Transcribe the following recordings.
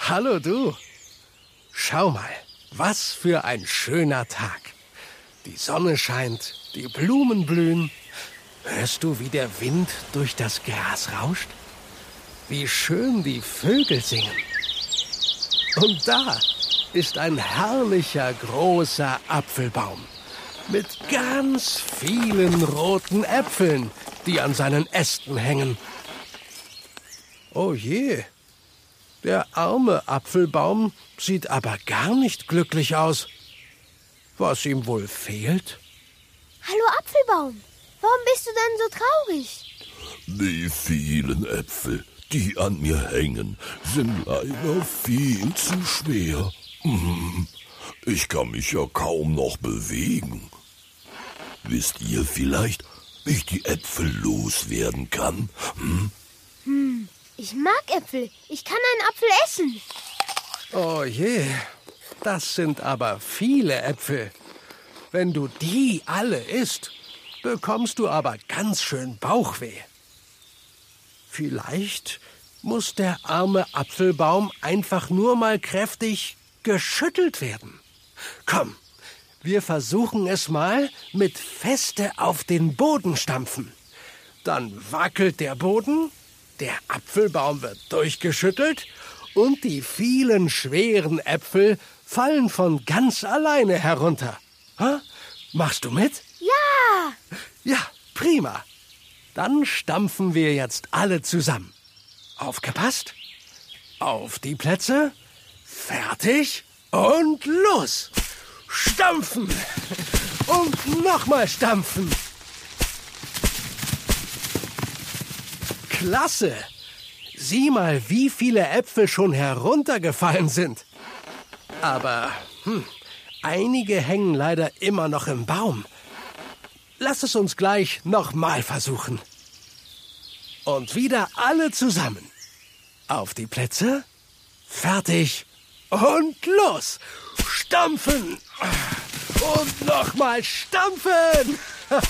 Hallo du. Schau mal, was für ein schöner Tag. Die Sonne scheint, die Blumen blühen. Hörst du, wie der Wind durch das Gras rauscht? Wie schön die Vögel singen. Und da ist ein herrlicher, großer Apfelbaum mit ganz vielen roten Äpfeln, die an seinen Ästen hängen. Oh je, der arme Apfelbaum sieht aber gar nicht glücklich aus. Was ihm wohl fehlt? Hallo Apfelbaum, warum bist du denn so traurig? Die vielen Äpfel, die an mir hängen, sind leider viel zu schwer. Ich kann mich ja kaum noch bewegen. Wisst ihr vielleicht, wie ich die Äpfel loswerden kann? Ich mag Äpfel. Ich kann einen Apfel essen. Oh je, das sind aber viele Äpfel. Wenn du die alle isst, bekommst du aber ganz schön Bauchweh. Vielleicht muss der arme Apfelbaum einfach nur mal kräftig geschüttelt werden. Komm, wir versuchen es mal mit Feste auf den Boden stampfen. Dann wackelt der Boden, der Apfelbaum wird durchgeschüttelt und die vielen schweren Äpfel fallen von ganz alleine herunter. Ha? Machst du mit? Ja! Ja, prima. Dann stampfen wir jetzt alle zusammen. Aufgepasst? Auf die Plätze. Fertig und los! Stampfen! Und nochmal stampfen! Klasse! Sieh mal, wie viele Äpfel schon heruntergefallen sind. Aber, einige hängen leider immer noch im Baum. Lass es uns gleich nochmal versuchen. Und wieder alle zusammen. Auf die Plätze. Fertig und los! Stampfen! Und nochmal stampfen!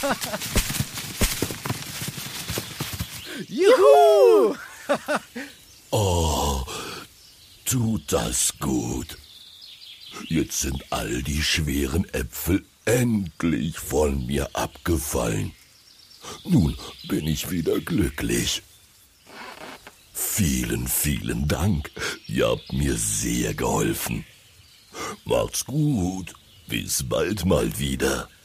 Juhu! Oh, tut das gut. Jetzt sind all die schweren Äpfel endlich von mir abgefallen. Nun bin ich wieder glücklich. Vielen, vielen Dank. Ihr habt mir sehr geholfen. Macht's gut. Bis bald mal wieder.